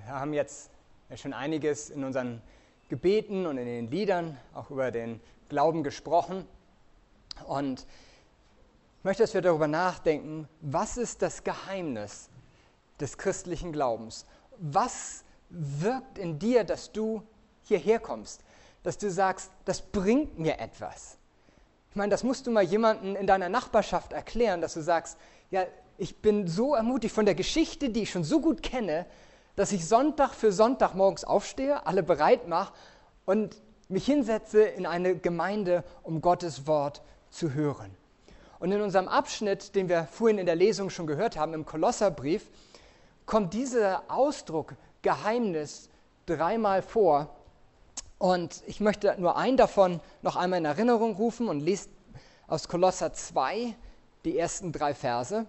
haben jetzt schon einiges in unseren Gebeten und in den Liedern auch über den Glauben gesprochen. Und ich möchte, dass wir darüber nachdenken, was ist das Geheimnis des christlichen Glaubens? Was wirkt in dir, dass du hierher kommst? Dass du sagst, das bringt mir etwas. Ich meine, das musst du mal jemandem in deiner Nachbarschaft erklären, dass du sagst, ja, ich bin so ermutigt von der Geschichte, die ich schon so gut kenne, dass ich Sonntag für Sonntag morgens aufstehe, alle bereit mache und mich hinsetze in eine Gemeinde, um Gottes Wort zu hören. Und in unserem Abschnitt, den wir vorhin in der Lesung schon gehört haben, im Kolosserbrief, kommt dieser Ausdruck Geheimnis 3-mal vor. Und ich möchte nur einen davon noch einmal in Erinnerung rufen und lese aus Kolosser 2 die ersten 3 Verse.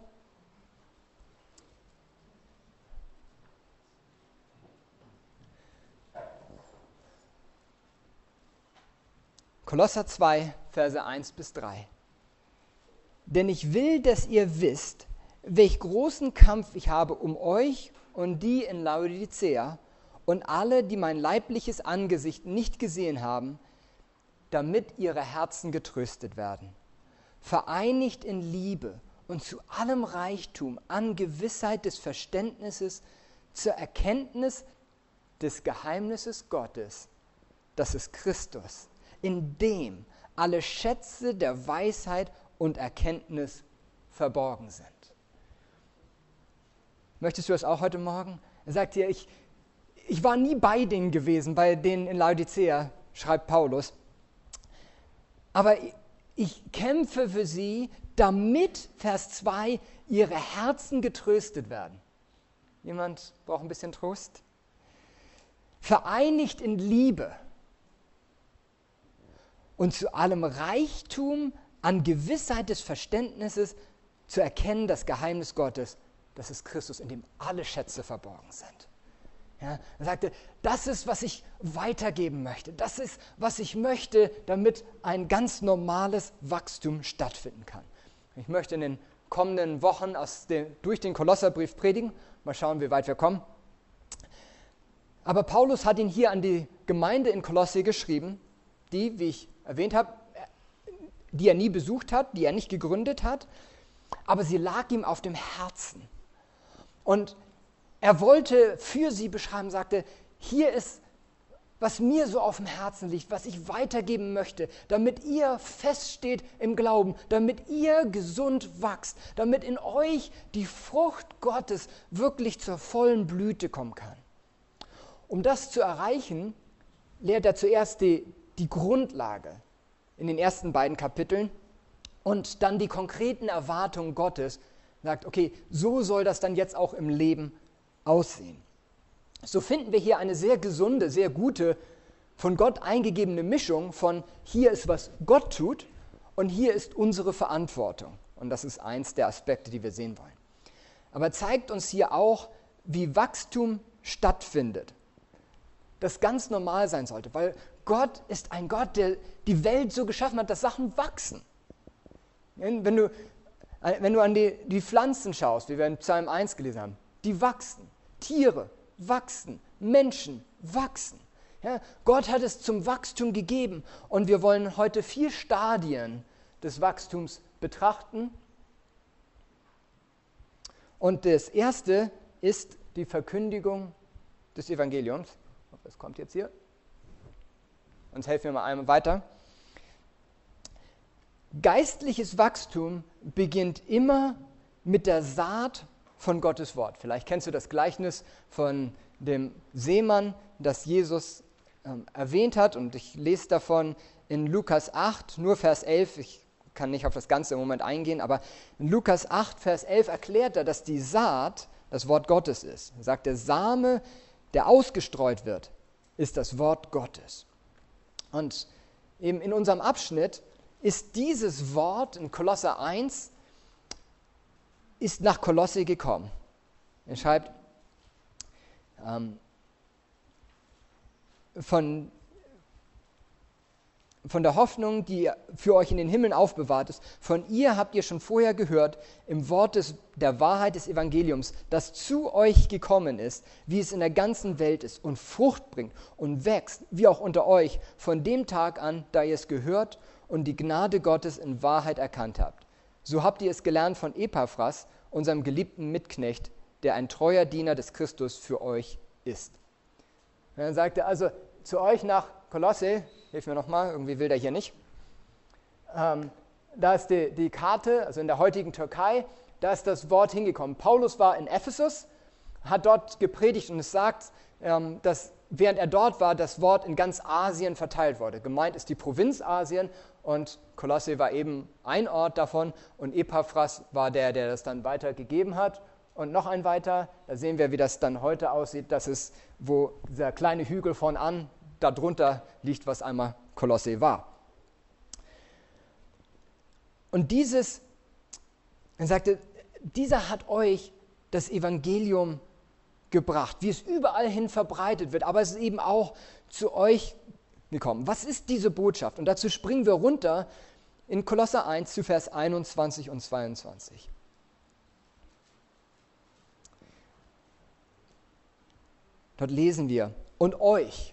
Kolosser 2, Verse 1 bis 3. Denn ich will, dass ihr wisst, welch großen Kampf ich habe um euch und die in Laodicea und alle, die mein leibliches Angesicht nicht gesehen haben, damit ihre Herzen getröstet werden. Vereinigt in Liebe und zu allem Reichtum an Gewissheit des Verständnisses zur Erkenntnis des Geheimnisses Gottes, das ist Christus, in dem alle Schätze der Weisheit und Erkenntnis verborgen sind. Möchtest du das auch heute Morgen? Er sagt dir, ich war nie bei denen gewesen, bei denen in Laodicea, schreibt Paulus. Aber ich kämpfe für sie, damit, Vers 2, ihre Herzen getröstet werden. Jemand braucht ein bisschen Trost? Vereinigt in Liebe und zu allem Reichtum an Gewissheit des Verständnisses zu erkennen, das Geheimnis Gottes, das ist Christus, in dem alle Schätze verborgen sind. Ja, er sagte, das ist, was ich weitergeben möchte. Das ist, was ich möchte, damit ein ganz normales Wachstum stattfinden kann. Ich möchte in den kommenden Wochen durch den Kolosserbrief predigen. Mal schauen, wie weit wir kommen. Aber Paulus hat ihn hier an die Gemeinde in Kolosse geschrieben, die, wie ich erwähnt habe, die er nie besucht hat, die er nicht gegründet hat, aber sie lag ihm auf dem Herzen. Und er wollte für sie beschreiben, sagte, hier ist, was mir so auf dem Herzen liegt, was ich weitergeben möchte, damit ihr feststeht im Glauben, damit ihr gesund wachst, damit in euch die Frucht Gottes wirklich zur vollen Blüte kommen kann. Um das zu erreichen, lehrt er zuerst die Grundlage in den ersten beiden Kapiteln und dann die konkreten Erwartungen Gottes. Sagt, okay, so soll das dann jetzt auch im Leben aussehen. So finden wir hier eine sehr gesunde, sehr gute, von Gott eingegebene Mischung von hier ist, was Gott tut und hier ist unsere Verantwortung. Und das ist eins der Aspekte, die wir sehen wollen. Aber zeigt uns hier auch, wie Wachstum stattfindet. Das ganz normal sein sollte, weil Gott ist ein Gott, der die Welt so geschaffen hat, dass Sachen wachsen. Wenn du an die Pflanzen schaust, wie wir in Psalm 1 gelesen haben, die wachsen. Tiere wachsen, Menschen wachsen. Ja, Gott hat es zum Wachstum gegeben und wir wollen heute 4 Stadien des Wachstums betrachten. Und das erste ist die Verkündigung des Evangeliums. Ich hoffe, es kommt jetzt hier. Sonst helfen wir mal einmal weiter. Geistliches Wachstum beginnt immer mit der Saat von Gottes Wort. Vielleicht kennst du das Gleichnis von dem Seemann, das Jesus erwähnt hat. Und ich lese davon in Lukas 8, nur Vers 11. Ich kann nicht auf das Ganze im Moment eingehen, aber in Lukas 8, Vers 11 erklärt er, dass die Saat das Wort Gottes ist. Er sagt, der Same, der ausgestreut wird, ist das Wort Gottes. Und eben in unserem Abschnitt ist dieses Wort in Kolosser 1 ist nach Kolosse gekommen. Er schreibt, von der Hoffnung, die für euch in den Himmeln aufbewahrt ist. Von ihr habt ihr schon vorher gehört, im Wort der Wahrheit des Evangeliums, das zu euch gekommen ist, wie es in der ganzen Welt ist und Frucht bringt und wächst, wie auch unter euch, von dem Tag an, da ihr es gehört und die Gnade Gottes in Wahrheit erkannt habt. So habt ihr es gelernt von Epaphras, unserem geliebten Mitknecht, der ein treuer Diener des Christus für euch ist. Und dann sagt er also zu euch nach Kolosse, hilf mir nochmal, irgendwie will der hier nicht. Da ist die Karte, also in der heutigen Türkei, da ist das Wort hingekommen. Paulus war in Ephesus, hat dort gepredigt und es sagt, dass während er dort war, das Wort in ganz Asien verteilt wurde. Gemeint ist die Provinz Asien und Kolosse war eben ein Ort davon und Epaphras war der das dann weitergegeben hat. Und noch ein weiter, da sehen wir, wie das dann heute aussieht. Das ist, wo dieser kleine Hügel von an, darunter liegt, was einmal Kolosse war. Und er sagte, dieser hat euch das Evangelium gebracht, wie es überall hin verbreitet wird, aber es ist eben auch zu euch gekommen. Was ist diese Botschaft? Und dazu springen wir runter in Kolosser 1 zu Vers 21 und 22. Dort lesen wir, und euch,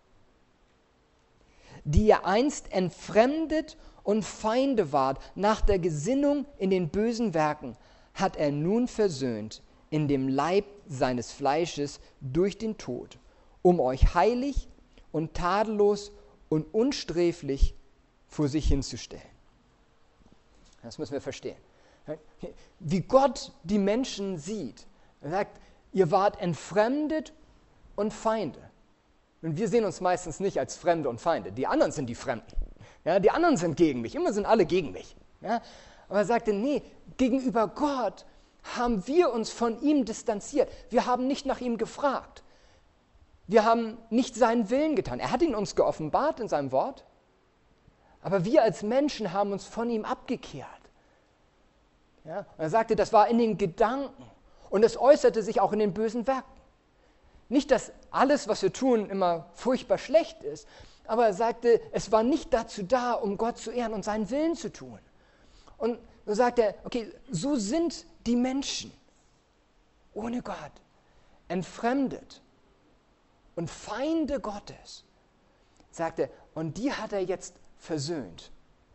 die ihr einst entfremdet und Feinde wart nach der Gesinnung in den bösen Werken, hat er nun versöhnt in dem Leib seines Fleisches durch den Tod, um euch heilig und tadellos und unsträflich vor sich hinzustellen. Das müssen wir verstehen. Wie Gott die Menschen sieht. Er sagt, ihr wart entfremdet und Feinde. Und wir sehen uns meistens nicht als Fremde und Feinde. Die anderen sind die Fremden. Ja, die anderen sind gegen mich. Immer sind alle gegen mich. Ja, aber er sagte, nee, gegenüber Gott haben wir uns von ihm distanziert. Wir haben nicht nach ihm gefragt. Wir haben nicht seinen Willen getan. Er hat ihn uns geoffenbart in seinem Wort. Aber wir als Menschen haben uns von ihm abgekehrt. Ja, und er sagte, das war in den Gedanken. Und es äußerte sich auch in den bösen Werken. Nicht, dass alles, was wir tun, immer furchtbar schlecht ist, aber er sagte, es war nicht dazu da, um Gott zu ehren und seinen Willen zu tun. Und so sagt er, okay, so sind die Menschen ohne Gott, entfremdet und Feinde Gottes, sagt er, und die hat er jetzt versöhnt.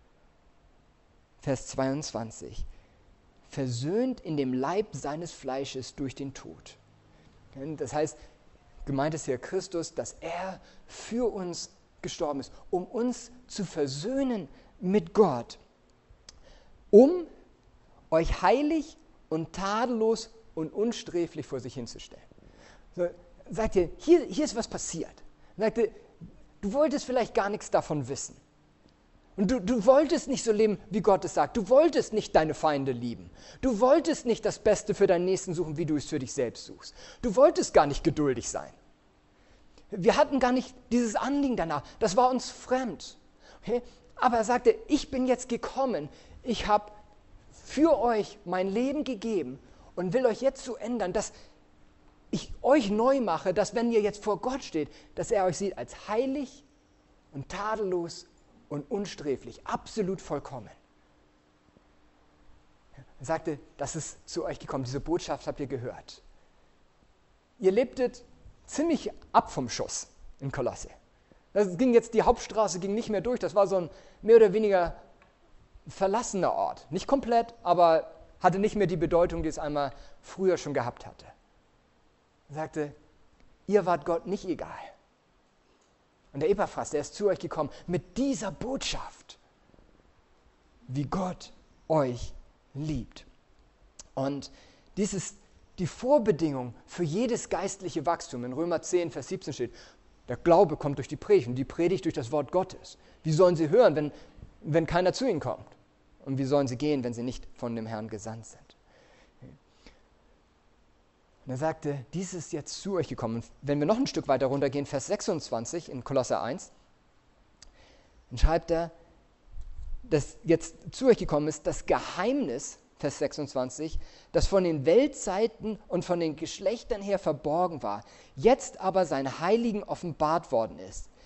Vers 22, versöhnt in dem Leib seines Fleisches durch den Tod. Das heißt, gemeint ist hier Christus, dass er für uns gestorben ist, um uns zu versöhnen mit Gott, um euch heilig und tadellos und unsträflich vor sich hinzustellen. So, sagt ihr, hier ist was passiert. Sagt ihr, du wolltest vielleicht gar nichts davon wissen. Und du wolltest nicht so leben, wie Gott es sagt. Du wolltest nicht deine Feinde lieben. Du wolltest nicht das Beste für deinen Nächsten suchen, wie du es für dich selbst suchst. Du wolltest gar nicht geduldig sein. Wir hatten gar nicht dieses Anliegen danach. Das war uns fremd. Okay? Aber er sagte, ich bin jetzt gekommen. Ich habe für euch mein Leben gegeben und will euch jetzt so ändern, dass ich euch neu mache, dass wenn ihr jetzt vor Gott steht, dass er euch sieht als heilig und tadellos und unsträflich, absolut vollkommen. Er sagte, das ist zu euch gekommen, diese Botschaft habt ihr gehört. Ihr lebtet ziemlich ab vom Schuss in Kolosse. Die Hauptstraße ging nicht mehr durch, das war so ein mehr oder weniger verlassener Ort. Nicht komplett, aber hatte nicht mehr die Bedeutung, die es einmal früher schon gehabt hatte. Er sagte, ihr wart Gott nicht egal. Und der Epaphras, der ist zu euch gekommen mit dieser Botschaft, wie Gott euch liebt. Und dies ist die Vorbedingung für jedes geistliche Wachstum. In Römer 10, Vers 17 steht, der Glaube kommt durch die Predigt und die Predigt durch das Wort Gottes. Wie sollen sie hören, wenn keiner zu ihnen kommt? Und wie sollen sie gehen, wenn sie nicht von dem Herrn gesandt sind? Und er sagte, dies ist jetzt zu euch gekommen. Und wenn wir noch ein Stück weiter runtergehen, Vers 26 in Kolosser 1, dann schreibt er, dass jetzt zu euch gekommen ist, das Geheimnis, Vers 26, das von den Weltzeiten und von den Geschlechtern her verborgen war, jetzt aber seinen Heiligen offenbart worden ist,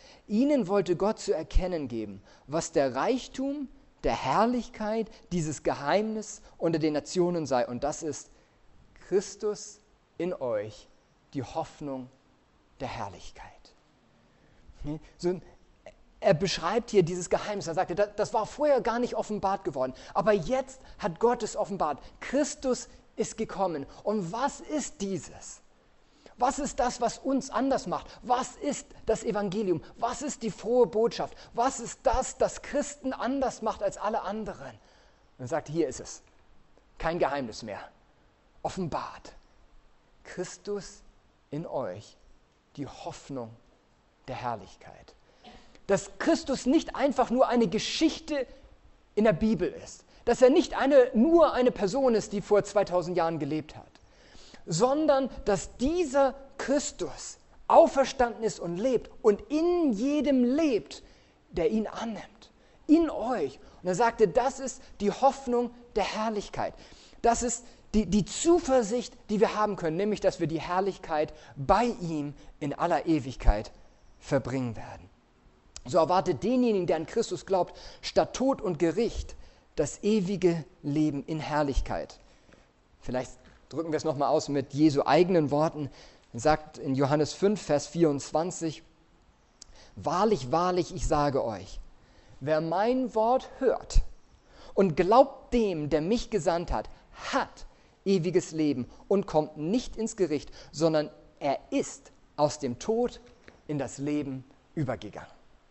Ihnen wollte Gott zu erkennen geben, was der Reichtum der Herrlichkeit dieses Geheimnis unter den Nationen sei. Und das ist Christus in euch, die Hoffnung der Herrlichkeit. So, er beschreibt hier dieses Geheimnis. Er sagte, das war vorher gar nicht offenbart geworden. Aber jetzt hat Gott es offenbart. Christus ist gekommen. Und was ist dieses? Was ist das, was uns anders macht? Was ist das Evangelium? Was ist die frohe Botschaft? Was ist das, das Christen anders macht als alle anderen? Und er sagt, hier ist es. Kein Geheimnis mehr. Offenbart. Christus in euch, die Hoffnung der Herrlichkeit. Dass Christus nicht einfach nur eine Geschichte in der Bibel ist. Dass er nicht nur eine Person ist, die vor 2000 Jahren gelebt hat. Sondern dass dieser Christus auferstanden ist und lebt und in jedem lebt, der ihn annimmt. In euch. Und er sagte, das ist die Hoffnung der Herrlichkeit. Das ist die Zuversicht, die wir haben können, nämlich, dass wir die Herrlichkeit bei ihm in aller Ewigkeit verbringen werden. So erwartet denjenigen, der an Christus glaubt, statt Tod und Gericht das ewige Leben in Herrlichkeit. Vielleicht drücken wir es nochmal aus mit Jesu eigenen Worten. Er sagt in Johannes 5, Vers 24, Wahrlich, wahrlich, ich sage euch, wer mein Wort hört und glaubt dem, der mich gesandt hat, hat ewiges Leben und kommt nicht ins Gericht, sondern er ist aus dem Tod in das Leben übergegangen.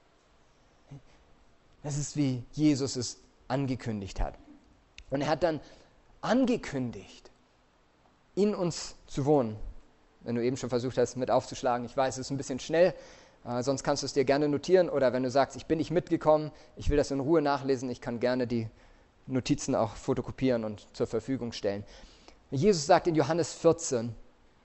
Das ist, wie Jesus es angekündigt hat. Und er hat dann angekündigt, in uns zu wohnen. Wenn du eben schon versucht hast, mit aufzuschlagen, ich weiß, es ist ein bisschen schnell, sonst kannst du es dir gerne notieren. Oder wenn du sagst, ich bin nicht mitgekommen, ich will das in Ruhe nachlesen, ich kann gerne die Notizen auch fotokopieren und zur Verfügung stellen. Jesus sagt in Johannes 14,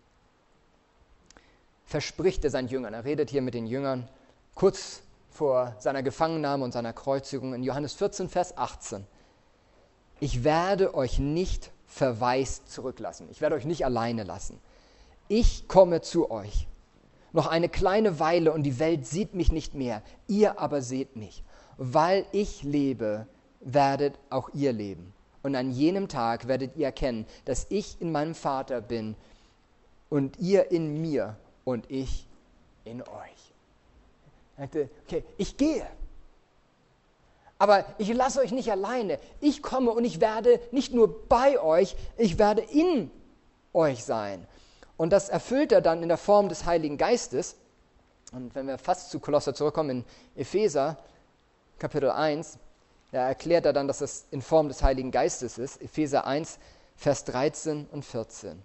verspricht er seinen Jüngern, er redet hier mit den Jüngern, kurz vor seiner Gefangennahme und seiner Kreuzigung, in Johannes 14, Vers 18, ich werde euch nicht verwaist zurücklassen, ich werde euch nicht alleine lassen. Ich komme zu euch. Noch eine kleine Weile und die Welt sieht mich nicht mehr, ihr aber seht mich. Weil ich lebe, werdet auch ihr leben. Und an jenem Tag werdet ihr erkennen, dass ich in meinem Vater bin und ihr in mir und ich in euch. Er sagte, okay, ich gehe, aber ich lasse euch nicht alleine. Ich komme und ich werde nicht nur bei euch, ich werde in euch sein. Und das erfüllt er dann in der Form des Heiligen Geistes. Und wenn wir fast zu Kolosser zurückkommen, in Epheser, Kapitel 1, da erklärt er dann, dass das in Form des Heiligen Geistes ist. Epheser 1, Vers 13 und 14.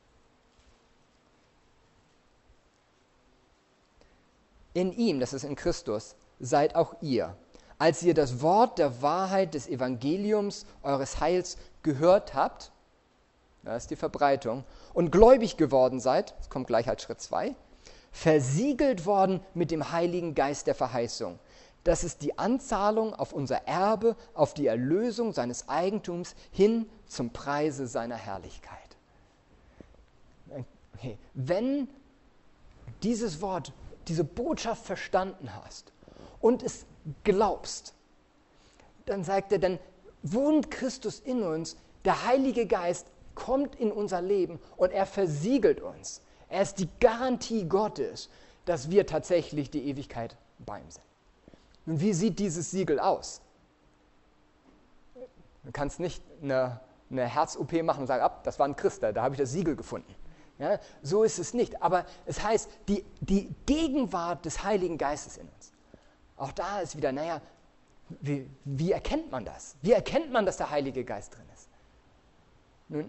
In ihm, das ist in Christus, seid auch ihr, als ihr das Wort der Wahrheit des Evangeliums eures Heils gehört habt, das ist die Verbreitung, und gläubig geworden seid, das kommt gleich als Schritt 2, versiegelt worden mit dem Heiligen Geist der Verheißung. Das ist die Anzahlung auf unser Erbe, auf die Erlösung seines Eigentums hin zum Preise seiner Herrlichkeit. Okay. Wenn dieses Wort, diese Botschaft verstanden hast und es glaubst, dann sagt er, dann wohnt Christus in uns, der Heilige Geist kommt in unser Leben und er versiegelt uns. Er ist die Garantie Gottes, dass wir tatsächlich die Ewigkeit bei ihm sind. Und wie sieht dieses Siegel aus? Du kannst nicht eine Herz-OP machen und sagen, das war ein Christ, da habe ich das Siegel gefunden. Ja, so ist es nicht. Aber es heißt, die Gegenwart des Heiligen Geistes in uns. Auch da ist wieder, wie erkennt man das? Wie erkennt man, dass der Heilige Geist drin ist? Nun,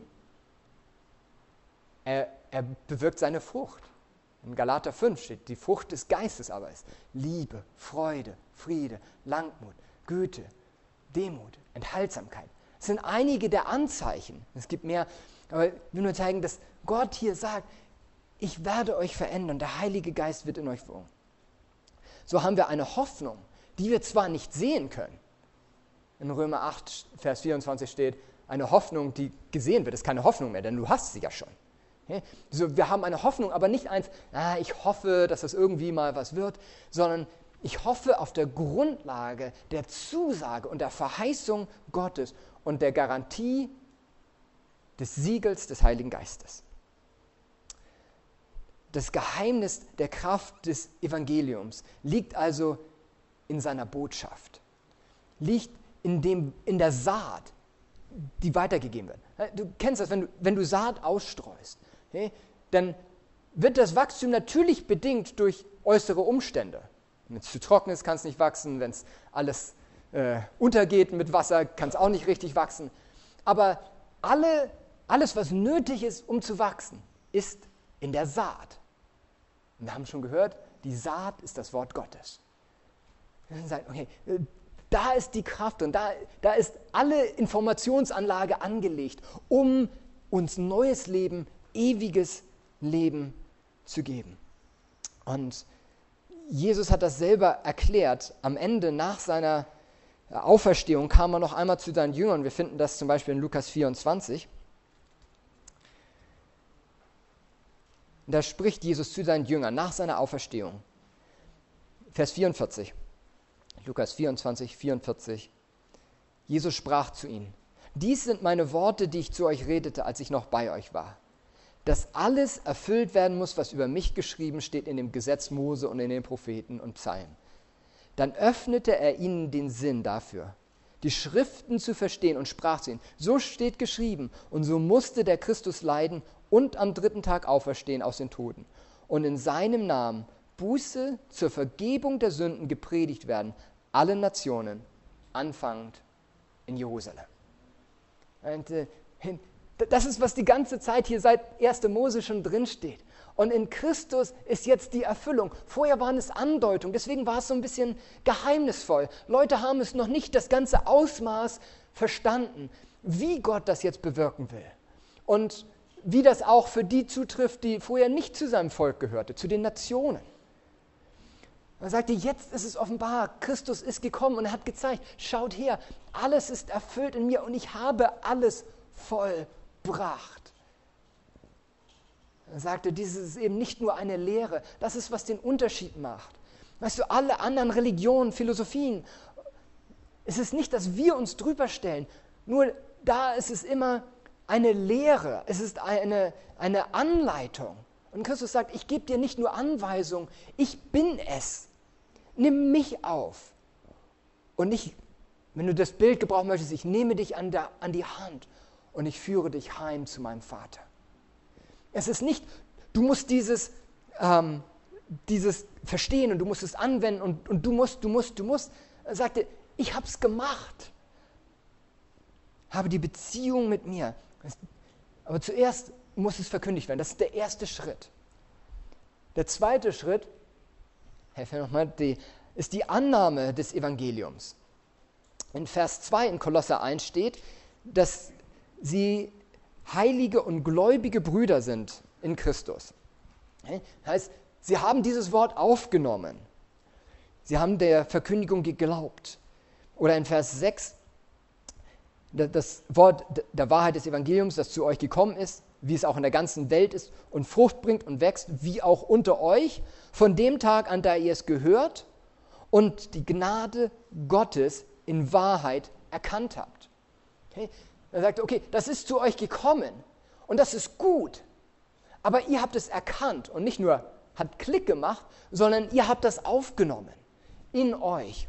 er bewirkt seine Frucht. In Galater 5 steht, die Frucht des Geistes aber ist Liebe, Freude, Friede, Langmut, Güte, Demut, Enthaltsamkeit. Das sind einige der Anzeichen. Es gibt mehr, aber ich will nur zeigen, dass Gott hier sagt, ich werde euch verändern, der Heilige Geist wird in euch wohnen. So haben wir eine Hoffnung, die wir zwar nicht sehen können. In Römer 8, Vers 24 steht, eine Hoffnung, die gesehen wird, ist keine Hoffnung mehr, denn du hast sie ja schon. So, wir haben eine Hoffnung, aber nicht eins, ich hoffe, dass das irgendwie mal was wird, sondern Ich hoffe auf der Grundlage der Zusage und der Verheißung Gottes und der Garantie des Siegels des Heiligen Geistes. Das Geheimnis der Kraft des Evangeliums liegt also in seiner Botschaft, liegt in der Saat, die weitergegeben wird. Du kennst das, wenn du Saat ausstreust, okay, dann wird das Wachstum natürlich bedingt durch äußere Umstände. Wenn es zu trocken ist, kann es nicht wachsen. Wenn es alles untergeht mit Wasser, kann es auch nicht richtig wachsen. Aber alles, was nötig ist, um zu wachsen, ist in der Saat. Und wir haben schon gehört, die Saat ist das Wort Gottes. Wir sagen, okay, da ist die Kraft und da ist alle Informationsanlage angelegt, um uns neues Leben, ewiges Leben zu geben. Und Jesus hat das selber erklärt. Am Ende, nach seiner Auferstehung, kam er noch einmal zu seinen Jüngern. Wir finden das zum Beispiel in Lukas 24. Da spricht Jesus zu seinen Jüngern nach seiner Auferstehung. Vers 44. Lukas 24, 44. Jesus sprach zu ihnen: Dies sind meine Worte, die ich zu euch redete, als ich noch bei euch war. Dass alles erfüllt werden muss, was über mich geschrieben steht in dem Gesetz Mose und in den Propheten und Psalmen. Dann öffnete er ihnen den Sinn dafür, die Schriften zu verstehen, und sprach zu ihnen: So steht geschrieben, und so musste der Christus leiden und am 3. Tag auferstehen aus den Toten. Und in seinem Namen Buße zur Vergebung der Sünden gepredigt werden, allen Nationen, anfangend in Jerusalem. Und das ist, was die ganze Zeit hier seit 1. Mose schon drinsteht. Und in Christus ist jetzt die Erfüllung. Vorher waren es Andeutungen, deswegen war es so ein bisschen geheimnisvoll. Leute haben es noch nicht das ganze Ausmaß verstanden, wie Gott das jetzt bewirken will. Und wie das auch für die zutrifft, die vorher nicht zu seinem Volk gehörte, zu den Nationen. Er sagte, jetzt ist es offenbar, Christus ist gekommen und er hat gezeigt, schaut her, alles ist erfüllt in mir und ich habe alles vollbracht. Er sagte, dieses ist eben nicht nur eine Lehre, das ist, was den Unterschied macht. Weißt du, alle anderen Religionen, Philosophien, es ist nicht, dass wir uns drüber stellen, nur da ist es immer eine Lehre, es ist eine Anleitung. Und Christus sagt, ich gebe dir nicht nur Anweisungen, ich bin es. Nimm mich auf. Und nicht, wenn du das Bild gebrauchen möchtest, ich nehme dich an die Hand und ich führe dich heim zu meinem Vater. Es ist nicht, du musst dieses verstehen und du musst es anwenden und du musst. Er sagte, ich habe es gemacht. Habe die Beziehung mit mir. Aber zuerst muss es verkündigt werden. Das ist der erste Schritt. Der zweite Schritt, helfen wir nochmal, ist die Annahme des Evangeliums. In Vers 2 in Kolosser 1 steht, dass sie heilige und gläubige Brüder sind in Christus. Das heißt, sie haben dieses Wort aufgenommen. Sie haben der Verkündigung geglaubt. Oder in Vers 6, das Wort der Wahrheit des Evangeliums, das zu euch gekommen ist, wie es auch in der ganzen Welt ist und Frucht bringt und wächst, wie auch unter euch, von dem Tag an, da ihr es gehört und die Gnade Gottes in Wahrheit erkannt habt. Okay? Er sagt, okay, das ist zu euch gekommen und das ist gut, aber ihr habt es erkannt und nicht nur hat Klick gemacht, sondern ihr habt das aufgenommen in euch.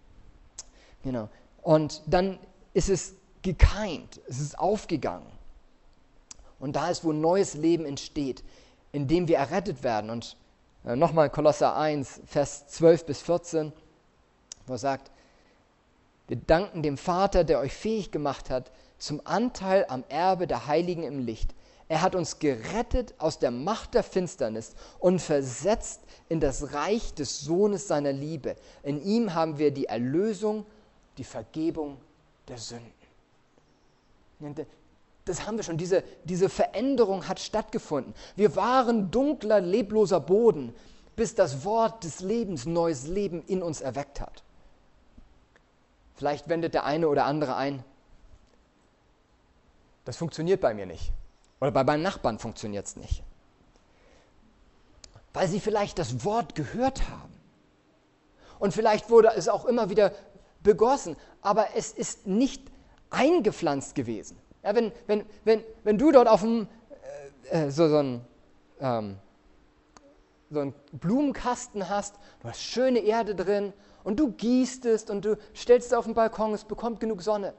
Genau. Und dann ist es gekeimt, es ist aufgegangen. Und da ist, wo neues Leben entsteht, in dem wir errettet werden. Und nochmal Kolosser 1, Vers 12 bis 14, wo er sagt, wir danken dem Vater, der euch fähig gemacht hat, zum Anteil am Erbe der Heiligen im Licht. Er hat uns gerettet aus der Macht der Finsternis und versetzt in das Reich des Sohnes seiner Liebe. In ihm haben wir die Erlösung, die Vergebung der Sünden. Das haben wir schon, diese Veränderung hat stattgefunden. Wir waren dunkler, lebloser Boden, bis das Wort des Lebens neues Leben in uns erweckt hat. Vielleicht wendet der eine oder andere ein, das funktioniert bei mir nicht. Oder bei meinen Nachbarn funktioniert es nicht. Weil sie vielleicht das Wort gehört haben und vielleicht wurde es auch immer wieder begossen, aber es ist nicht eingepflanzt gewesen. Ja, wenn du dort auf dem, so einen Blumenkasten hast, du hast schöne Erde drin und du gießt es und du stellst es auf den Balkon, es bekommt genug Sonne.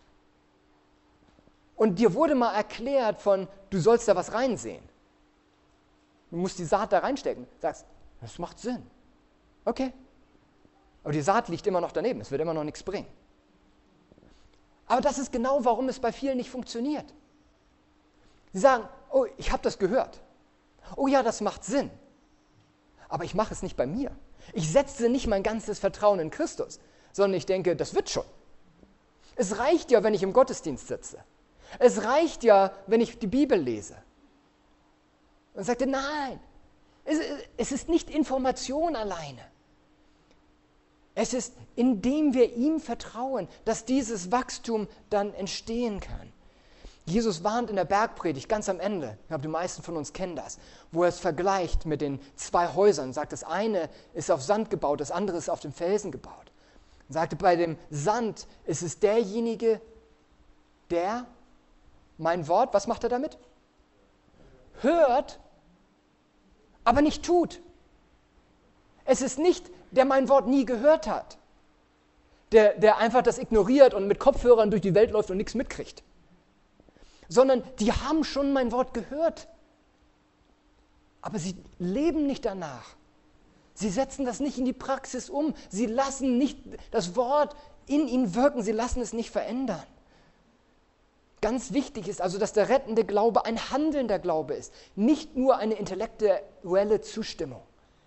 Und dir wurde mal erklärt du sollst da was reinsehen. Du musst die Saat da reinstecken. Du sagst, das macht Sinn. Okay. Aber die Saat liegt immer noch daneben, es wird immer noch nichts bringen. Aber das ist genau, warum es bei vielen nicht funktioniert. Sie sagen, oh, ich habe das gehört. Oh ja, das macht Sinn. Aber ich mache es nicht bei mir. Ich setze nicht mein ganzes Vertrauen in Christus, sondern ich denke, das wird schon. Es reicht ja, wenn ich im Gottesdienst sitze. Es reicht ja, wenn ich die Bibel lese. Und sagte, nein, es ist nicht Information alleine. Es ist, indem wir ihm vertrauen, dass dieses Wachstum dann entstehen kann. Jesus warnt in der Bergpredigt ganz am Ende, ich glaube, die meisten von uns kennen das, wo er es vergleicht mit den 2 Häusern. Sagt, das eine ist auf Sand gebaut, das andere ist auf dem Felsen gebaut. Er sagte, bei dem Sand ist es derjenige, der mein Wort, was macht er damit? Hört, aber nicht tut. Es ist nicht, der mein Wort nie gehört hat, der einfach das ignoriert und mit Kopfhörern durch die Welt läuft und nichts mitkriegt. Sondern die haben schon mein Wort gehört, aber sie leben nicht danach. Sie setzen das nicht in die Praxis um. Sie lassen nicht das Wort in ihnen wirken, sie lassen es nicht verändern. Ganz wichtig ist also, dass der rettende Glaube ein handelnder Glaube ist, nicht nur eine intellektuelle Zustimmung.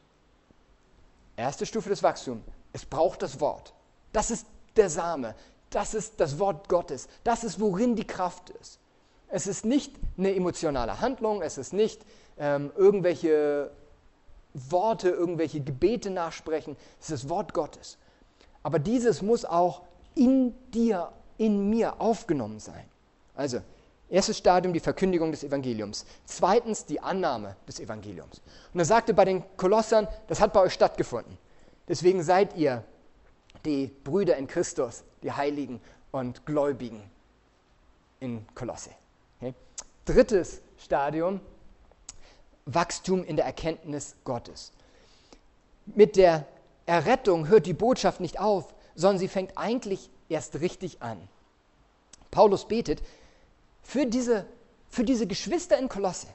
Erste Stufe des Wachstums, es braucht das Wort. Das ist der Same, das ist das Wort Gottes, das ist, worin die Kraft ist. Es ist nicht eine emotionale Handlung, es ist nicht irgendwelche Worte, irgendwelche Gebete nachsprechen, es ist das Wort Gottes. Aber dieses muss auch in dir, in mir aufgenommen sein. Also, erstes Stadium, die Verkündigung des Evangeliums. Zweitens, die Annahme des Evangeliums. Und er sagte bei den Kolossern, das hat bei euch stattgefunden. Deswegen seid ihr die Brüder in Christus, die Heiligen und Gläubigen in Kolosse. Okay. Drittes Stadium, Wachstum in der Erkenntnis Gottes. Mit der Errettung hört die Botschaft nicht auf, sondern sie fängt eigentlich erst richtig an. Paulus betet für diese Geschwister in Kolosse.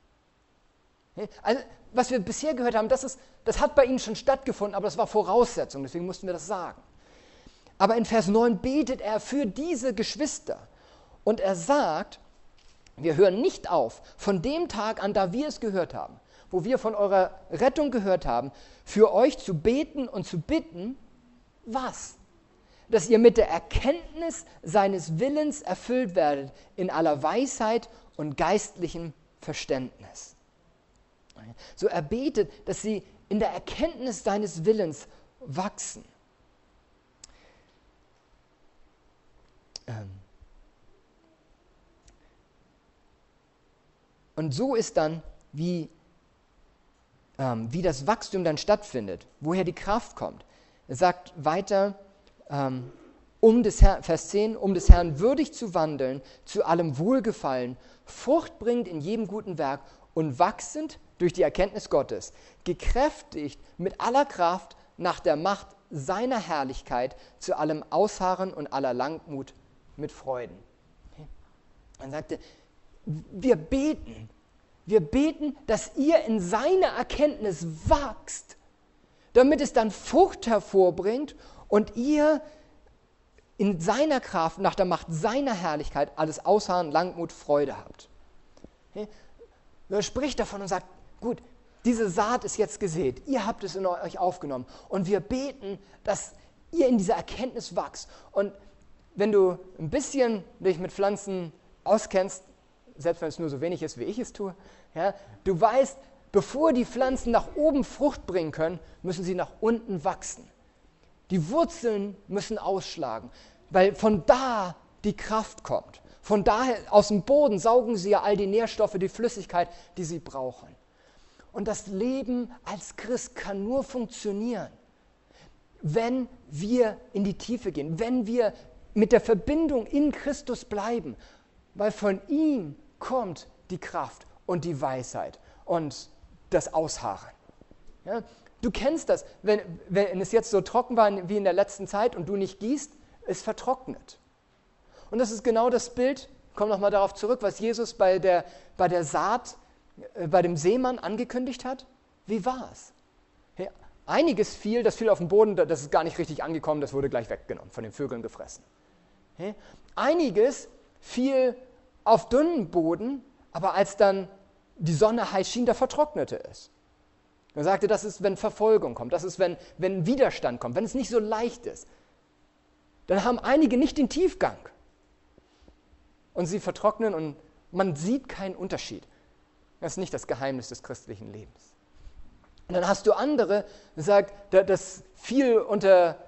Also, was wir bisher gehört haben, das hat bei ihnen schon stattgefunden, aber das war Voraussetzung, deswegen mussten wir das sagen. Aber in Vers 9 betet er für diese Geschwister und er sagt, wir hören nicht auf, von dem Tag an, da wir es gehört haben, wo wir von eurer Rettung gehört haben, für euch zu beten und zu bitten, was? Dass ihr mit der Erkenntnis seines Willens erfüllt werdet in aller Weisheit und geistlichem Verständnis. So er betet, dass sie in der Erkenntnis seines Willens wachsen. Und so ist dann, wie das Wachstum dann stattfindet, woher die Kraft kommt. Er sagt weiter, Vers 10, um des Herrn würdig zu wandeln, zu allem Wohlgefallen, fruchtbringend in jedem guten Werk und wachsend durch die Erkenntnis Gottes, gekräftigt mit aller Kraft nach der Macht seiner Herrlichkeit, zu allem Ausharren und aller Langmut mit Freuden. Okay. Er sagte, wir beten, dass ihr in seiner Erkenntnis wachst, damit es dann Frucht hervorbringt und ihr in seiner Kraft, nach der Macht seiner Herrlichkeit, alles Ausharren, Langmut, Freude habt. Okay? Er spricht davon und sagt, gut, diese Saat ist jetzt gesät, ihr habt es in euch aufgenommen und wir beten, dass ihr in dieser Erkenntnis wachst. Und wenn du ein bisschen dich mit Pflanzen auskennst, selbst wenn es nur so wenig ist, wie ich es tue, ja, du weißt, bevor die Pflanzen nach oben Frucht bringen können, müssen sie nach unten wachsen. Die Wurzeln müssen ausschlagen, weil von da die Kraft kommt. Von daher, aus dem Boden saugen sie ja all die Nährstoffe, die Flüssigkeit, die sie brauchen. Und das Leben als Christ kann nur funktionieren, wenn wir in die Tiefe gehen, wenn wir mit der Verbindung in Christus bleiben, weil von ihm kommt die Kraft und die Weisheit und das Ausharren. Ja? Du kennst das, wenn es jetzt so trocken war wie in der letzten Zeit und du nicht gießt, es vertrocknet. Und das ist genau das Bild, komm nochmal darauf zurück, was Jesus bei der Saat, bei dem Seemann angekündigt hat. Wie war es? Ja, einiges fiel, das fiel auf den Boden, das ist gar nicht richtig angekommen, das wurde gleich weggenommen, von den Vögeln gefressen. Ja, einiges fiel auf dünnen Boden, aber als dann die Sonne heiß schien, da vertrocknete es. Er sagte, das ist, wenn Verfolgung kommt, das ist, wenn Widerstand kommt, wenn es nicht so leicht ist. Dann haben einige nicht den Tiefgang. Und sie vertrocknen und man sieht keinen Unterschied. Das ist nicht das Geheimnis des christlichen Lebens. Und dann hast du andere, die sagen, das fiel unter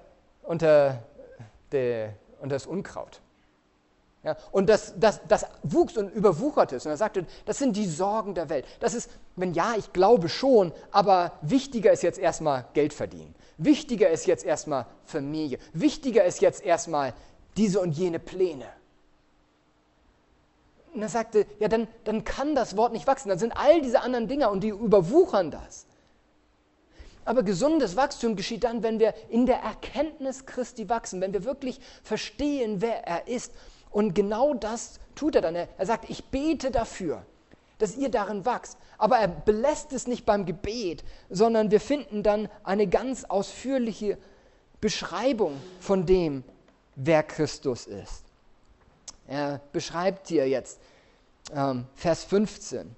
das Unkraut. Ja, und das wuchs und überwucherte es. Und er sagte, das sind die Sorgen der Welt. Das ist, ich glaube schon, aber wichtiger ist jetzt erstmal Geld verdienen. Wichtiger ist jetzt erstmal Familie. Wichtiger ist jetzt erstmal diese und jene Pläne. Und er sagte, ja, dann kann das Wort nicht wachsen. Dann sind all diese anderen Dinge und die überwuchern das. Aber gesundes Wachstum geschieht dann, wenn wir in der Erkenntnis Christi wachsen, wenn wir wirklich verstehen, wer er ist. Und genau das tut er dann. Er sagt, ich bete dafür, dass ihr darin wachst. Aber er belässt es nicht beim Gebet, sondern wir finden dann eine ganz ausführliche Beschreibung von dem, wer Christus ist. Er beschreibt hier jetzt, Vers 15.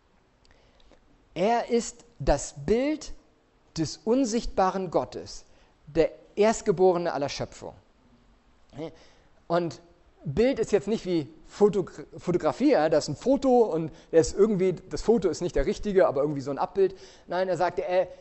Er ist das Bild des unsichtbaren Gottes, der Erstgeborene aller Schöpfung. Und Bild ist jetzt nicht wie Fotografie, ja, da ist ein Foto und das Foto ist nicht der richtige, aber irgendwie so ein Abbild. Nein, er sagte,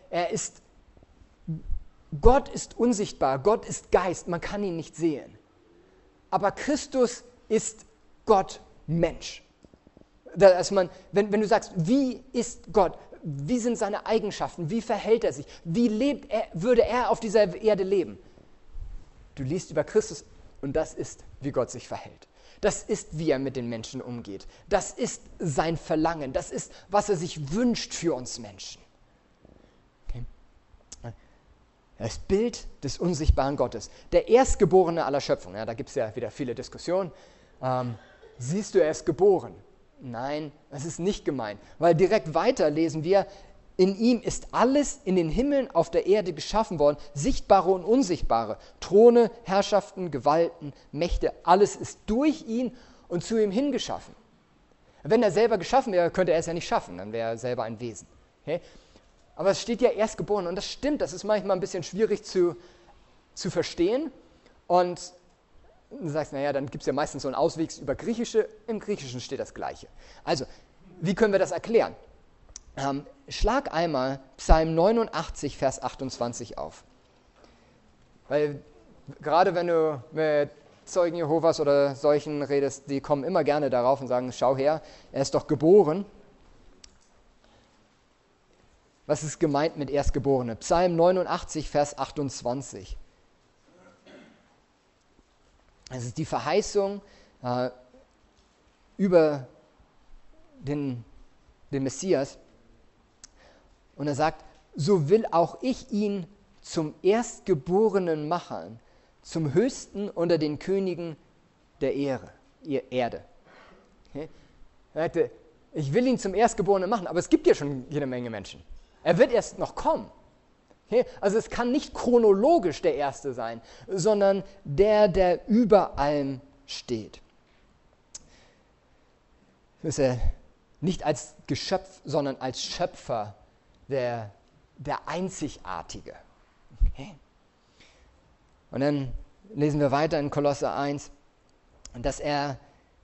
Gott ist unsichtbar, Gott ist Geist, man kann ihn nicht sehen. Aber Christus ist Gott Mensch. Wenn du sagst, wie ist Gott, wie sind seine Eigenschaften, wie verhält er sich, würde er auf dieser Erde leben? Du liest über Christus und das ist, wie Gott sich verhält. Das ist, wie er mit den Menschen umgeht. Das ist sein Verlangen. Das ist, was er sich wünscht für uns Menschen. Okay. Das Bild des unsichtbaren Gottes. Der Erstgeborene aller Schöpfung. Ja, da gibt es ja wieder viele Diskussionen. Siehst du, er ist geboren? Nein, das ist nicht gemeint. Weil direkt weiter lesen wir, in ihm ist alles in den Himmeln auf der Erde geschaffen worden, Sichtbare und Unsichtbare, Throne, Herrschaften, Gewalten, Mächte, alles ist durch ihn und zu ihm hingeschaffen. Wenn er selber geschaffen wäre, könnte er es ja nicht schaffen, dann wäre er selber ein Wesen. Okay? Aber es steht ja Erstgeboren und das stimmt, das ist manchmal ein bisschen schwierig zu verstehen. Und du sagst, naja, dann gibt es ja meistens so einen Ausweg über Griechische, im Griechischen steht das Gleiche. Also, wie können wir das erklären? Schlag einmal Psalm 89, Vers 28 auf. Weil gerade wenn du mit Zeugen Jehovas oder solchen redest, die kommen immer gerne darauf und sagen, schau her, er ist doch geboren. Was ist gemeint mit Erstgeborene? Psalm 89, Vers 28. Es ist die Verheißung über den Messias. Und er sagt, so will auch ich ihn zum Erstgeborenen machen, zum Höchsten unter den Königen der Erde. Okay? Er sagte, ich will ihn zum Erstgeborenen machen, aber es gibt ja schon jede Menge Menschen. Er wird erst noch kommen. Okay? Also es kann nicht chronologisch der Erste sein, sondern der über allem steht. Ist er nicht als Geschöpf, sondern als Schöpfer, der Einzigartige. Okay. Und dann lesen wir weiter in Kolosser 1, dass er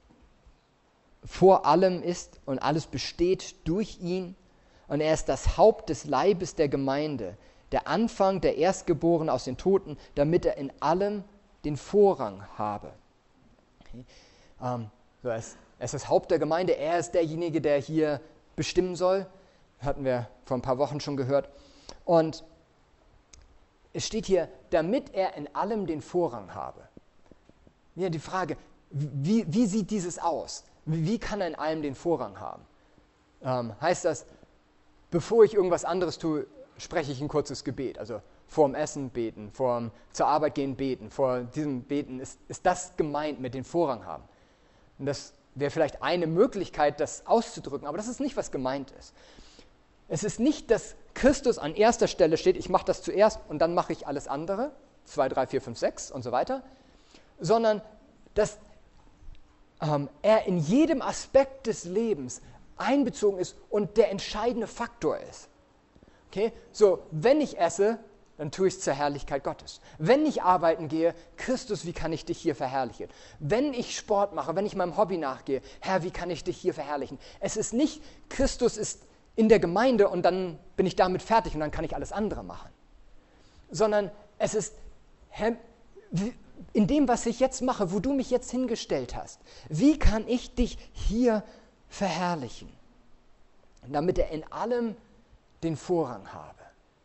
vor allem ist und alles besteht durch ihn und er ist das Haupt des Leibes der Gemeinde, der Anfang, der Erstgeborene aus den Toten, damit er in allem den Vorrang habe. Okay. Er ist das Haupt der Gemeinde, er ist derjenige, der hier bestimmen soll. Hatten wir vor ein paar Wochen schon gehört. Und es steht hier, damit er in allem den Vorrang habe. Ja, die Frage, wie sieht dieses aus? Wie kann er in allem den Vorrang haben? Heißt das, bevor ich irgendwas anderes tue, spreche ich ein kurzes Gebet, also vorm Essen beten, zur Arbeit gehen beten, vor diesem Beten, ist das gemeint mit den Vorrang haben? Und das wäre vielleicht eine Möglichkeit, das auszudrücken, aber das ist nicht, was gemeint ist. Es ist nicht, dass Christus an erster Stelle steht, ich mache das zuerst und dann mache ich alles andere, 2, 3, 4, 5, 6 und so weiter, sondern dass er in jedem Aspekt des Lebens einbezogen ist und der entscheidende Faktor ist. Okay? So, wenn ich esse, dann tue ich es zur Herrlichkeit Gottes. Wenn ich arbeiten gehe, Christus, wie kann ich dich hier verherrlichen? Wenn ich Sport mache, wenn ich meinem Hobby nachgehe, Herr, wie kann ich dich hier verherrlichen? Es ist nicht, Christus ist in der Gemeinde und dann bin ich damit fertig und dann kann ich alles andere machen. Sondern es ist, Herr, in dem, was ich jetzt mache, wo du mich jetzt hingestellt hast, wie kann ich dich hier verherrlichen? Damit er in allem den Vorrang habe.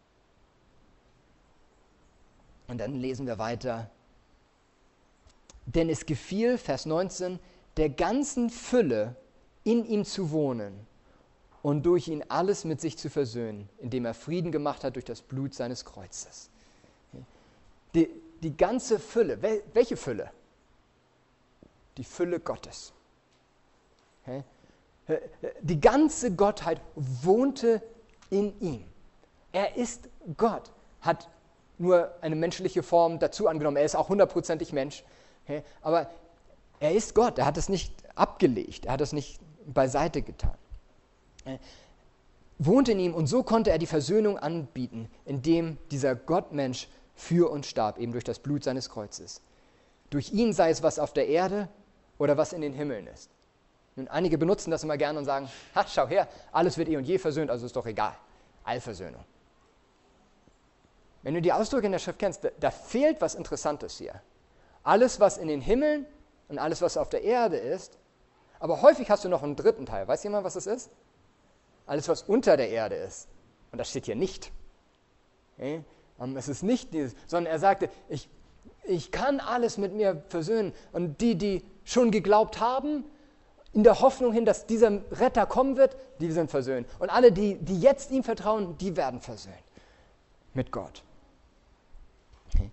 Und dann lesen wir weiter. Denn es gefiel, Vers 19, der ganzen Fülle in ihm zu wohnen und durch ihn alles mit sich zu versöhnen, indem er Frieden gemacht hat durch das Blut seines Kreuzes. Die ganze Fülle, welche Fülle? Die Fülle Gottes. Die ganze Gottheit wohnte in ihm. Er ist Gott, hat nur eine menschliche Form dazu angenommen. Er ist auch 100%ig Mensch. Aber er ist Gott, er hat es nicht abgelegt, er hat es nicht beiseite getan. Er wohnte in ihm und so konnte er die Versöhnung anbieten, indem dieser Gottmensch für uns starb, eben durch das Blut seines Kreuzes. Durch ihn sei es was auf der Erde oder was in den Himmeln ist. Nun, einige benutzen das immer gerne und sagen, schau her, alles wird eh und je versöhnt, also ist doch egal. Allversöhnung. Wenn du die Ausdrücke in der Schrift kennst, da fehlt was Interessantes hier. Alles, was in den Himmeln und alles, was auf der Erde ist, aber häufig hast du noch einen dritten Teil. Weiß jemand, was das ist? Alles, was unter der Erde ist. Und das steht hier nicht. Okay? Es ist nicht dieses, sondern er sagte, ich kann alles mit mir versöhnen. Und die schon geglaubt haben, in der Hoffnung hin, dass dieser Retter kommen wird, die sind versöhnt. Und alle, die jetzt ihm vertrauen, die werden versöhnt mit Gott. Okay.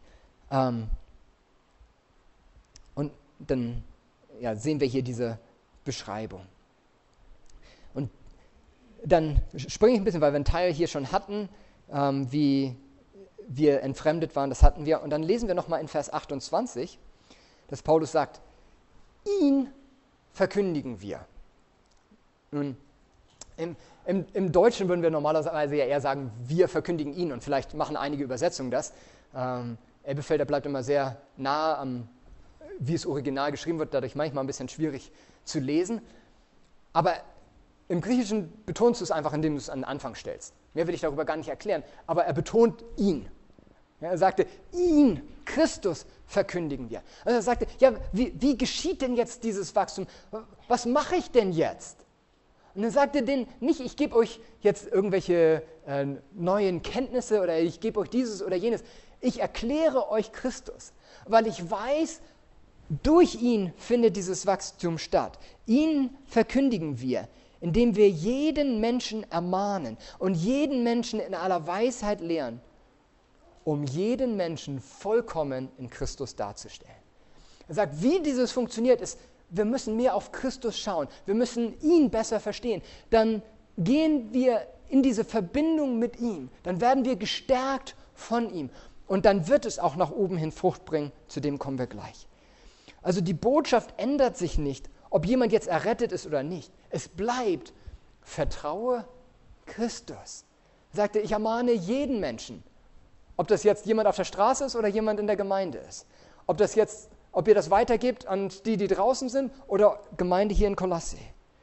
Und dann sehen wir hier diese Beschreibung. Und dann springe ich ein bisschen, weil wir einen Teil hier schon hatten, wie wir entfremdet waren, das hatten wir. Und dann lesen wir nochmal in Vers 28, dass Paulus sagt, ihn verkündigen wir. Nun, im Deutschen würden wir normalerweise ja eher sagen, wir verkündigen ihn. Und vielleicht machen einige Übersetzungen das. Elberfelder bleibt immer sehr nah am, wie es original geschrieben wird, dadurch manchmal ein bisschen schwierig zu lesen. Aber im Griechischen betonst du es einfach, indem du es an den Anfang stellst. Mehr will ich darüber gar nicht erklären, aber er betont ihn. Ja, er sagte, ihn, Christus, verkündigen wir. Also er sagte, wie geschieht denn jetzt dieses Wachstum? Was mache ich denn jetzt? Und er sagte denen nicht, ich gebe euch jetzt irgendwelche neuen Kenntnisse oder ich gebe euch dieses oder jenes. Ich erkläre euch Christus, weil ich weiß, durch ihn findet dieses Wachstum statt. Ihn verkündigen wir, indem wir jeden Menschen ermahnen und jeden Menschen in aller Weisheit lehren, um jeden Menschen vollkommen in Christus darzustellen. Er sagt, wie dieses funktioniert, ist, wir müssen mehr auf Christus schauen. Wir müssen ihn besser verstehen. Dann gehen wir in diese Verbindung mit ihm. Dann werden wir gestärkt von ihm. Und dann wird es auch nach oben hin Frucht bringen. Zu dem kommen wir gleich. Also die Botschaft ändert sich nicht, ob jemand jetzt errettet ist oder nicht. Es bleibt, vertraue Christus. Er sagte, ich ermahne jeden Menschen. Ob das jetzt jemand auf der Straße ist oder jemand in der Gemeinde ist. Ob ihr das weitergebt an die draußen sind oder Gemeinde hier in Kolosse.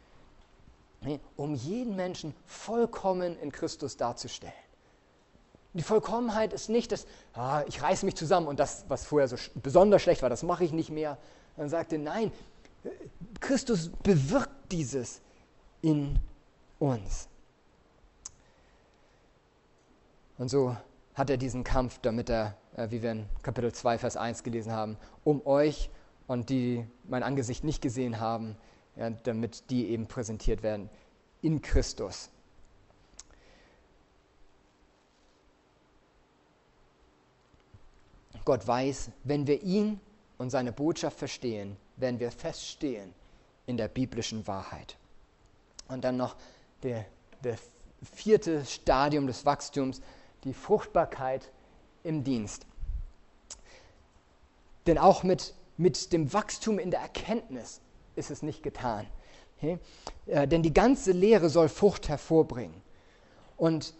Um jeden Menschen vollkommen in Christus darzustellen. Die Vollkommenheit ist nicht das, ich reiße mich zusammen und das, was vorher so besonders schlecht war, das mache ich nicht mehr. Dann sagte, nein, Christus bewirkt dieses in uns. Und so hat er diesen Kampf, damit er, wie wir in Kapitel 2, Vers 1 gelesen haben, um euch und die mein Angesicht nicht gesehen haben, ja, damit die eben präsentiert werden in Christus. Gott weiß, wenn wir ihn und seine Botschaft verstehen, werden wir feststehen in der biblischen Wahrheit. Und dann noch der vierte Stadium des Wachstums, die Fruchtbarkeit im Dienst. Denn auch mit dem Wachstum in der Erkenntnis ist es nicht getan. Okay? Denn die ganze Lehre soll Frucht hervorbringen. Und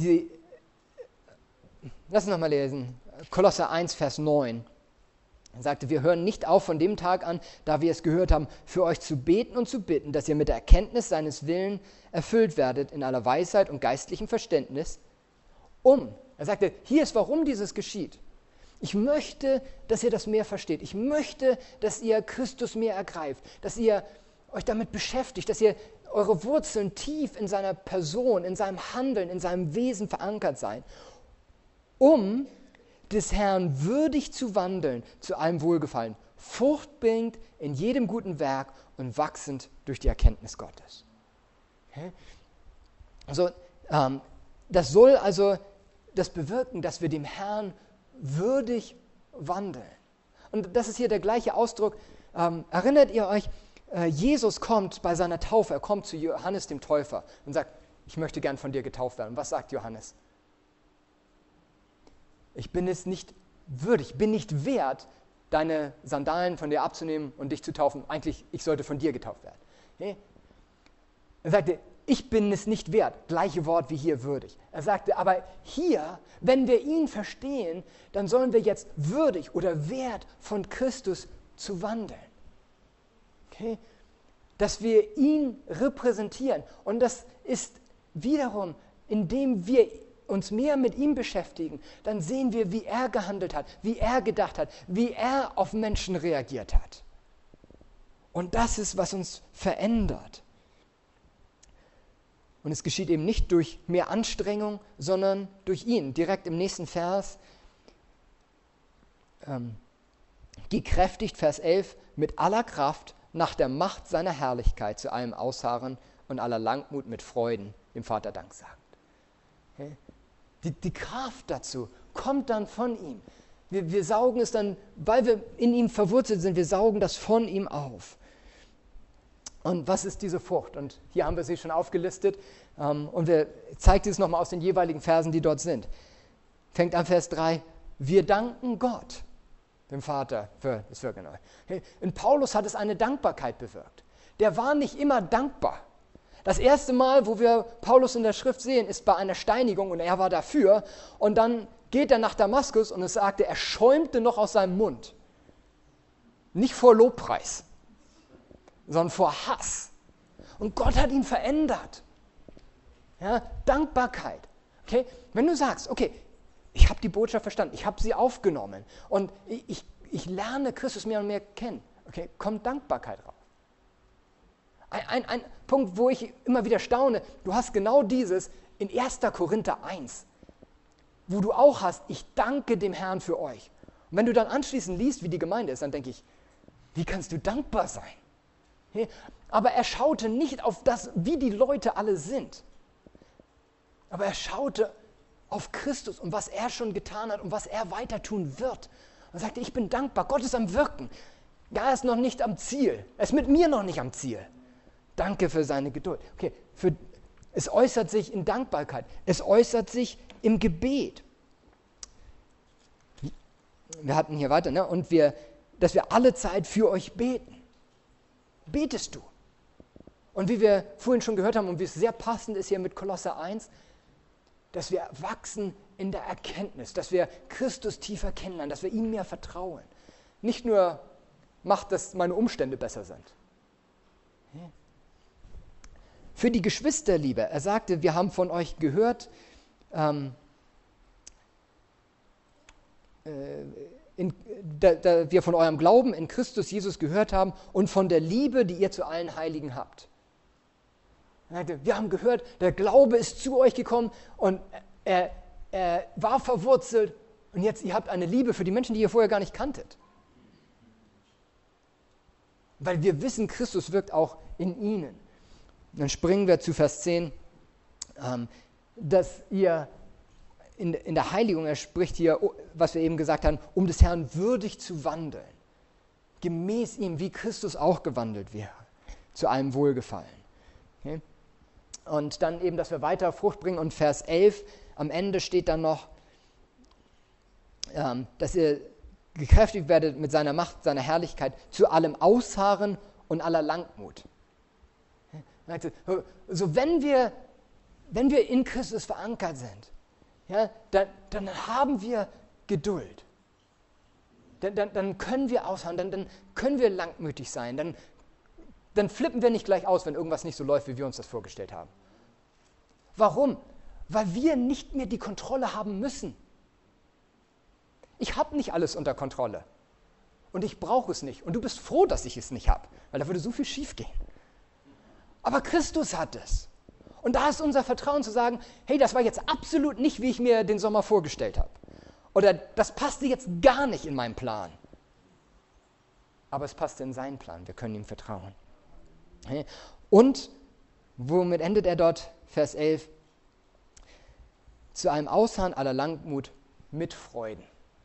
lass uns nochmal lesen, Kolosser 1, Vers 9. Er sagte, wir hören nicht auf von dem Tag an, da wir es gehört haben, für euch zu beten und zu bitten, dass ihr mit der Erkenntnis seines Willens erfüllt werdet in aller Weisheit und geistlichem Verständnis. Er sagte, hier ist, warum dieses geschieht. Ich möchte, dass ihr das mehr versteht. Ich möchte, dass ihr Christus mehr ergreift, dass ihr euch damit beschäftigt, dass ihr eure Wurzeln tief in seiner Person, in seinem Handeln, in seinem Wesen verankert seid, um des Herrn würdig zu wandeln, zu allem Wohlgefallen, fruchtbringend in jedem guten Werk und wachsend durch die Erkenntnis Gottes. Okay? Also, das soll also das bewirken, dass wir dem Herrn würdig wandeln. Und das ist hier der gleiche Ausdruck. Erinnert ihr euch, Jesus kommt bei seiner Taufe, er kommt zu Johannes dem Täufer und sagt, ich möchte gern von dir getauft werden. Und was sagt Johannes? Ich bin es nicht würdig, bin nicht wert, deine Sandalen von dir abzunehmen und dich zu taufen. Eigentlich, ich sollte von dir getauft werden. Okay? Er sagte, ich bin es nicht wert. Gleiche Wort wie hier würdig. Er sagte, aber hier, wenn wir ihn verstehen, dann sollen wir jetzt würdig oder wert von Christus zu wandeln. Okay? Dass wir ihn repräsentieren. Und das ist wiederum, indem wir uns mehr mit ihm beschäftigen, dann sehen wir, wie er gehandelt hat, wie er gedacht hat, wie er auf Menschen reagiert hat. Und das ist, was uns verändert. Und es geschieht eben nicht durch mehr Anstrengung, sondern durch ihn. Direkt im nächsten Vers, gekräftigt, Vers 11, mit aller Kraft nach der Macht seiner Herrlichkeit zu allem Ausharren und aller Langmut mit Freuden dem Vater Dank sagend. Okay? Die Kraft dazu kommt dann von ihm. Wir saugen es dann, weil wir in ihm verwurzelt sind, wir saugen das von ihm auf. Und was ist diese Frucht? Und hier haben wir sie schon aufgelistet. Und wir zeigen es nochmal aus den jeweiligen Versen, die dort sind. Fängt an Vers 3. Wir danken Gott, dem Vater, für das Wirken. In Paulus hat es eine Dankbarkeit bewirkt. Der war nicht immer dankbar. Das erste Mal, wo wir Paulus in der Schrift sehen, ist bei einer Steinigung und er war dafür. Und dann geht er nach Damaskus und es sagte, er schäumte noch aus seinem Mund. Nicht vor Lobpreis, sondern vor Hass. Und Gott hat ihn verändert. Ja, Dankbarkeit. Okay? Wenn du sagst, okay, ich habe die Botschaft verstanden, ich habe sie aufgenommen und ich lerne Christus mehr und mehr kennen, okay, kommt Dankbarkeit raus. Ein Punkt, wo ich immer wieder staune, du hast genau dieses in 1. Korinther 1, wo du auch hast, ich danke dem Herrn für euch. Und wenn du dann anschließend liest, wie die Gemeinde ist, dann denke ich, wie kannst du dankbar sein? Okay? Aber er schaute nicht auf das, wie die Leute alle sind. Aber er schaute auf Christus und was er schon getan hat und was er weiter tun wird. Und sagte, ich bin dankbar, Gott ist am Wirken. Ja, er ist noch nicht am Ziel. Er ist mit mir noch nicht am Ziel. Danke für seine Geduld. Okay, es äußert sich in Dankbarkeit. Es äußert sich im Gebet. Wir hatten hier weiter, ne? Und dass wir alle Zeit für euch beten. Betest du? Und wie wir vorhin schon gehört haben und wie es sehr passend ist hier mit Kolosser 1, dass wir wachsen in der Erkenntnis, dass wir Christus tiefer kennenlernen, dass wir ihm mehr vertrauen. Nicht nur macht, dass meine Umstände besser sind. Für die Geschwisterliebe, er sagte, wir haben von euch gehört, wir von eurem Glauben in Christus Jesus gehört haben und von der Liebe, die ihr zu allen Heiligen habt. Er sagte, wir haben gehört, der Glaube ist zu euch gekommen und er war verwurzelt und jetzt ihr habt eine Liebe für die Menschen, die ihr vorher gar nicht kanntet. Weil wir wissen, Christus wirkt auch in ihnen. Dann springen wir zu Vers 10, dass ihr in der Heiligung, er spricht hier, was wir eben gesagt haben, um des Herrn würdig zu wandeln. Gemäß ihm, wie Christus auch gewandelt wäre, zu allem Wohlgefallen. Okay? Und dann eben, dass wir weiter Frucht bringen. Und Vers 11, am Ende steht dann noch, dass ihr gekräftigt werdet mit seiner Macht, seiner Herrlichkeit, zu allem Ausharren und aller Langmut. So, wenn wir in Christus verankert sind, ja, dann haben wir Geduld. Dann können wir ausharren, dann können wir langmütig sein, dann flippen wir nicht gleich aus, wenn irgendwas nicht so läuft, wie wir uns das vorgestellt haben. Warum? Weil wir nicht mehr die Kontrolle haben müssen. Ich habe nicht alles unter Kontrolle und ich brauche es nicht und du bist froh, dass ich es nicht habe, weil da würde so viel schief gehen. Aber Christus hat es. Und da ist unser Vertrauen zu sagen, hey, das war jetzt absolut nicht, wie ich mir den Sommer vorgestellt habe. Oder das passte jetzt gar nicht in meinen Plan. Aber es passte in seinen Plan. Wir können ihm vertrauen. Und womit endet er dort? Vers 11. Zu einem Ausharren aller Langmut mit Freuden.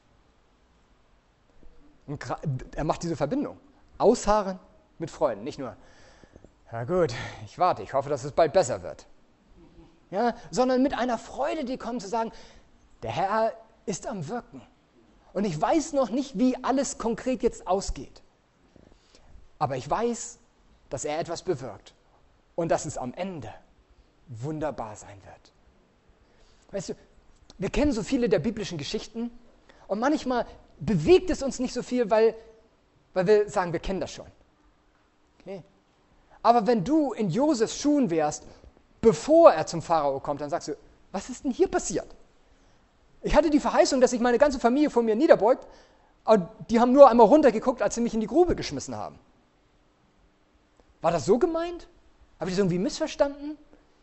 Und er macht diese Verbindung. Ausharren mit Freuden. Nicht nur, ja gut, ich warte, ich hoffe, dass es bald besser wird. Ja, sondern mit einer Freude, die kommt, zu sagen, der Herr ist am Wirken. Und ich weiß noch nicht, wie alles konkret jetzt ausgeht. Aber ich weiß, dass er etwas bewirkt. Und dass es am Ende wunderbar sein wird. Weißt du, wir kennen so viele der biblischen Geschichten und manchmal bewegt es uns nicht so viel, weil wir sagen, wir kennen das schon. Okay? Aber wenn du in Josefs Schuhen wärst, bevor er zum Pharao kommt, dann sagst du, was ist denn hier passiert? Ich hatte die Verheißung, dass sich meine ganze Familie vor mir niederbeugt, aber die haben nur einmal runtergeguckt, als sie mich in die Grube geschmissen haben. War das so gemeint? Habe ich das irgendwie missverstanden?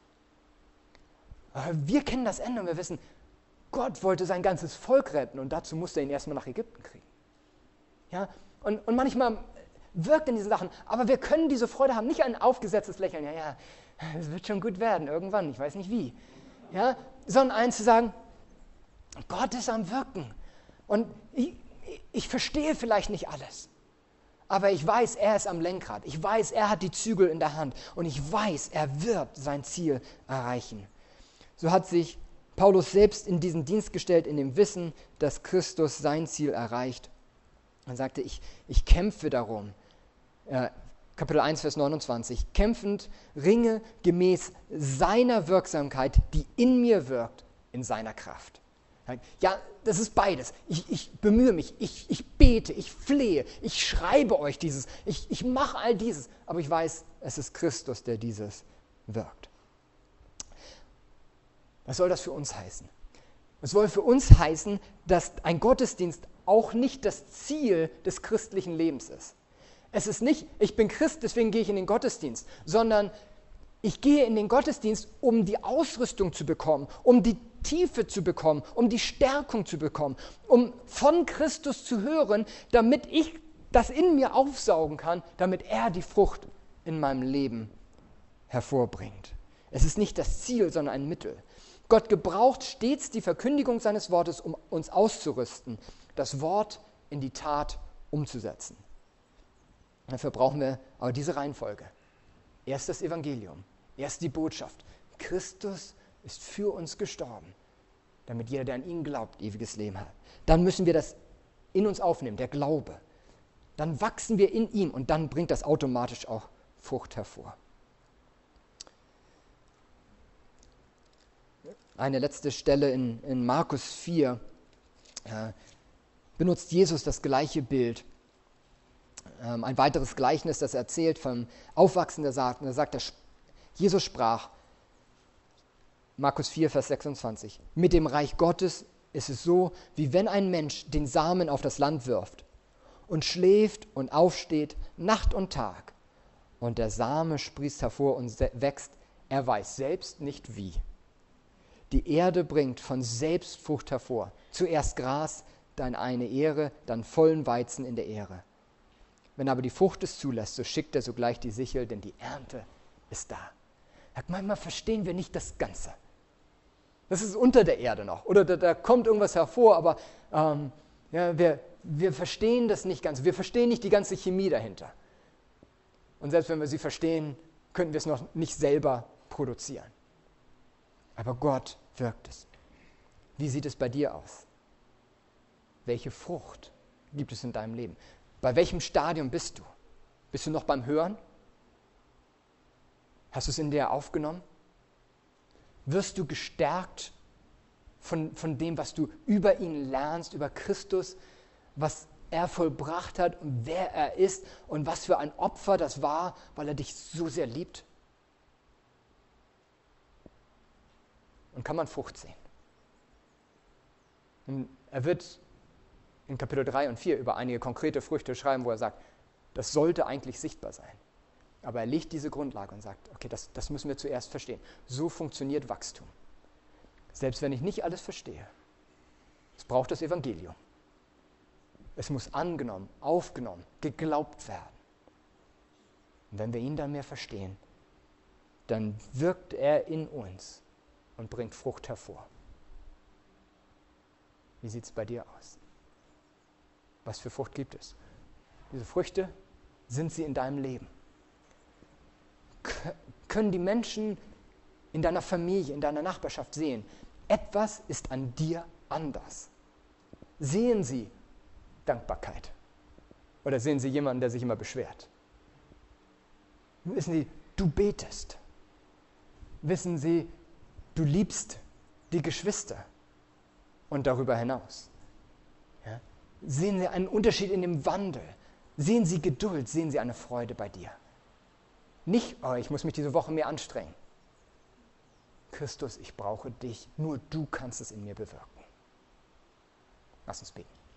Wir kennen das Ende und wir wissen, Gott wollte sein ganzes Volk retten und dazu musste er ihn erstmal nach Ägypten kriegen. Ja? Und manchmal wirkt in diesen Sachen, aber wir können diese Freude haben, nicht ein aufgesetztes Lächeln, ja, es wird schon gut werden, irgendwann, ich weiß nicht wie, ja? Sondern eins zu sagen, Gott ist am Wirken und ich verstehe vielleicht nicht alles, aber ich weiß, er ist am Lenkrad, ich weiß, er hat die Zügel in der Hand und ich weiß, er wird sein Ziel erreichen. So hat sich Paulus selbst in diesen Dienst gestellt, in dem Wissen, dass Christus sein Ziel erreicht. Er sagte, ich kämpfe darum. Kapitel 1, Vers 29. Kämpfend ringe gemäß seiner Wirksamkeit, die in mir wirkt, in seiner Kraft. Ja, das ist beides. Ich bemühe mich, ich bete, ich flehe, ich schreibe euch dieses, ich mache all dieses, aber ich weiß, es ist Christus, der dieses wirkt. Was soll das für uns heißen? Es soll für uns heißen, dass ein Gottesdienst auch nicht das Ziel des christlichen Lebens ist. Es ist nicht, ich bin Christ, deswegen gehe ich in den Gottesdienst, sondern ich gehe in den Gottesdienst, um die Ausrüstung zu bekommen, um die Tiefe zu bekommen, um die Stärkung zu bekommen, um von Christus zu hören, damit ich das in mir aufsaugen kann, damit er die Frucht in meinem Leben hervorbringt. Es ist nicht das Ziel, sondern ein Mittel. Gott gebraucht stets die Verkündigung seines Wortes, um uns auszurüsten, das Wort in die Tat umzusetzen. Dafür brauchen wir aber diese Reihenfolge. Erst das Evangelium, erst die Botschaft. Christus ist für uns gestorben, damit jeder, der an ihn glaubt, ewiges Leben hat. Dann müssen wir das in uns aufnehmen, der Glaube. Dann wachsen wir in ihm und dann bringt das automatisch auch Frucht hervor. Eine letzte Stelle in Markus 4 benutzt Jesus das gleiche Bild. Ein weiteres Gleichnis, das erzählt vom Aufwachsen der Saat. Und da sagt er, Jesus sprach, Markus 4, Vers 26, mit dem Reich Gottes ist es so, wie wenn ein Mensch den Samen auf das Land wirft und schläft und aufsteht Nacht und Tag. Und der Same sprießt hervor und wächst, er weiß selbst nicht wie. Die Erde bringt von selbst Frucht hervor. Zuerst Gras, dann eine Ähre, dann vollen Weizen in der Ähre. Wenn aber die Frucht es zulässt, so schickt er sogleich die Sichel, denn die Ernte ist da. Manchmal verstehen wir nicht das Ganze. Das ist unter der Erde noch. Oder da kommt irgendwas hervor, aber wir verstehen das nicht ganz. Wir verstehen nicht die ganze Chemie dahinter. Und selbst wenn wir sie verstehen, können wir es noch nicht selber produzieren. Aber Gott wirkt es. Wie sieht es bei dir aus? Welche Frucht gibt es in deinem Leben? Bei welchem Stadium bist du? Bist du noch beim Hören? Hast du es in dir aufgenommen? Wirst du gestärkt von dem, was du über ihn lernst, über Christus, was er vollbracht hat und wer er ist und was für ein Opfer das war, weil er dich so sehr liebt? Und kann man Frucht sehen? Und er wird in Kapitel 3 und 4 über einige konkrete Früchte schreiben, wo er sagt, das sollte eigentlich sichtbar sein. Aber er legt diese Grundlage und sagt, okay, das müssen wir zuerst verstehen. So funktioniert Wachstum. Selbst wenn ich nicht alles verstehe, es braucht das Evangelium. Es muss angenommen, aufgenommen, geglaubt werden. Und wenn wir ihn dann mehr verstehen, dann wirkt er in uns und bringt Frucht hervor. Wie sieht es bei dir aus? Was für Frucht gibt es? Diese Früchte, sind sie in deinem Leben? Können die Menschen in deiner Familie, in deiner Nachbarschaft sehen, etwas ist an dir anders? Sehen sie Dankbarkeit? Oder sehen sie jemanden, der sich immer beschwert? Wissen sie, du betest? Wissen sie, du liebst die Geschwister und darüber hinaus? Ja? Sehen sie einen Unterschied in dem Wandel? Sehen sie Geduld? Sehen sie eine Freude bei dir? Nicht, ich muss mich diese Woche mehr anstrengen. Christus, ich brauche dich. Nur du kannst es in mir bewirken. Lass uns beten.